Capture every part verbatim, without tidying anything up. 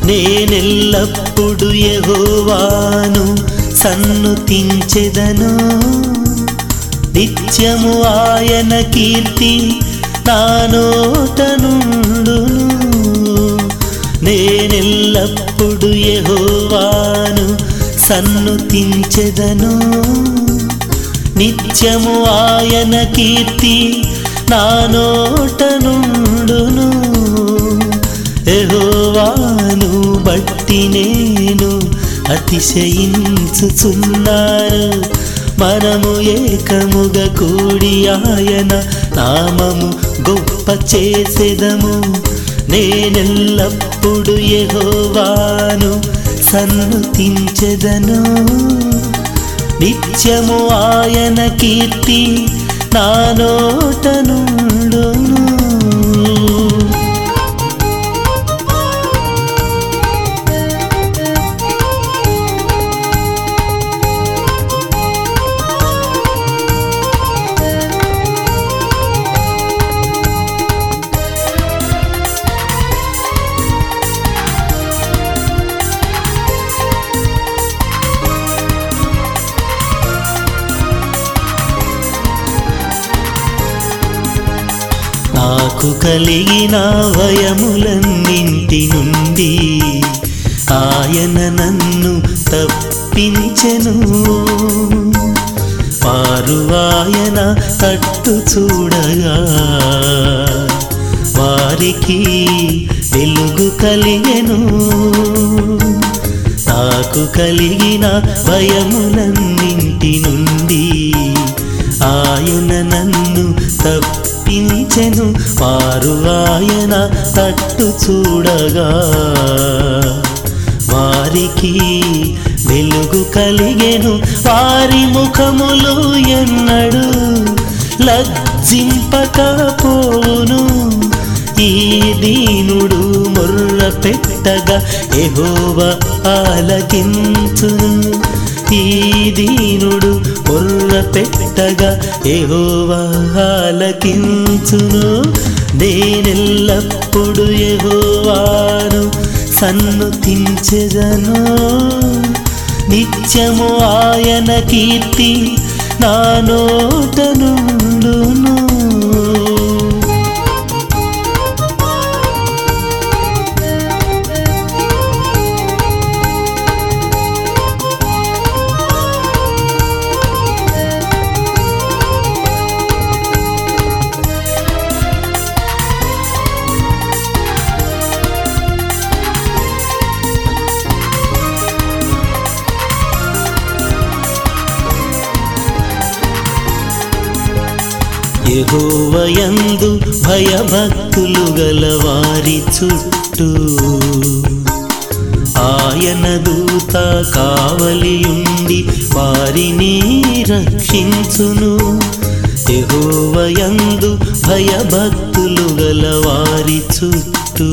నేనెల్లప్పుడు యెహోవాను సన్నుతించెదను నిత్యము ఆయన కీర్తి నా నోట నుండును నేనెల్లప్పుడు యెహోవాను సన్నుతించెదను నిత్యము ఆయన కీర్తి నా నోట నుండును యెహోవాను బట్టి నేను అతిశయించుచున్నాను మనము ఏకముగా కూడి ఆయన నామము గొప్ప చేసెదము నేనెల్లప్పుడు యెహోవాను సన్నుతించెదను నిత్యము ఆయన కీర్తి నా నోట నుండును నాకు కలిగిన భయములన్నింటి నుండి ఆయన నన్ను తప్పించెను వారు ఆయన తట్టు చూడగా వారికి వెలుగు కలిగెను నాకు కలిగిన భయములన్నింటి నుండి ఆయన నన్ను తప్పించెను వారు ఆయన తట్టు చూడగా వారికి వెలుగు కలిగెను వారి ముఖములు ఎన్నడు లజ్జింపకపోవును ఈ దీనుడు మొర్ర పెట్టగా యెహోవా ఆలకించును ఈ దీనుడు మొర్ర పెట్టగా యెహోవా ఆలకించును నేనెల్లప్పుడు యెహోవాను సన్నుతించెదను నిత్యము ఆయన కీర్తి నా నోట నుండును యెహోవాయందు భయభక్తులు గల వారి చుట్టూ ఆయన దూత కావలియుండి వారిని రక్షించును యెహోవాయందు భయభక్తులు గల వారి చుట్టూ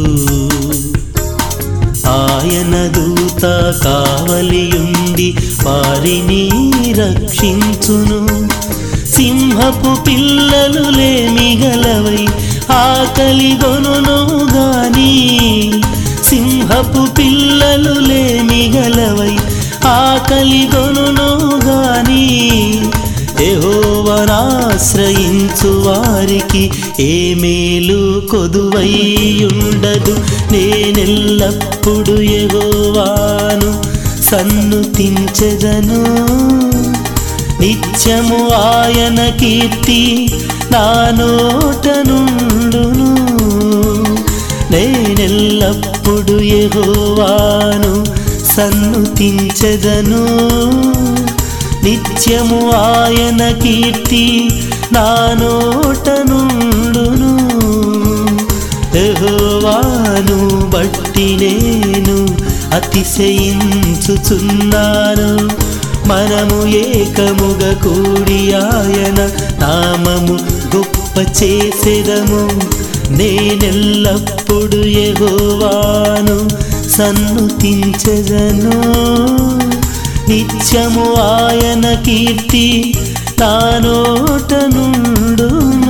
ఆయన దూత కావలియుండి వారిని రక్షించును సింహపు పిల్లలు లేమిగలవై ఆకలి గొనును గాని సింహపు పిల్లలు లేమిగలవై ఆకలి గొనును గాని యెహోవానాశ్రయించు వారికి ఏ మేలు కొదువై ఉండదు నేనెల్లప్పుడు యెహోవాను సన్నుతించెదను నిత్యము ఆయన కీర్తి నా నోట నుండును నేనెల్లప్పుడు యెహోవాను సన్నుతించెదను నిత్యము ఆయన కీర్తి నా నోట నుండును యెహోవాను బట్టి నేను అతిశయించుచున్నాను మనము ఏకముగా కూడి ఆయన నామము గొప్ప చేసెదము నేనెల్లప్పుడు యెహోవాను సన్నుతించెదను నిత్యము ఆయన కీర్తి నా నోట నుండును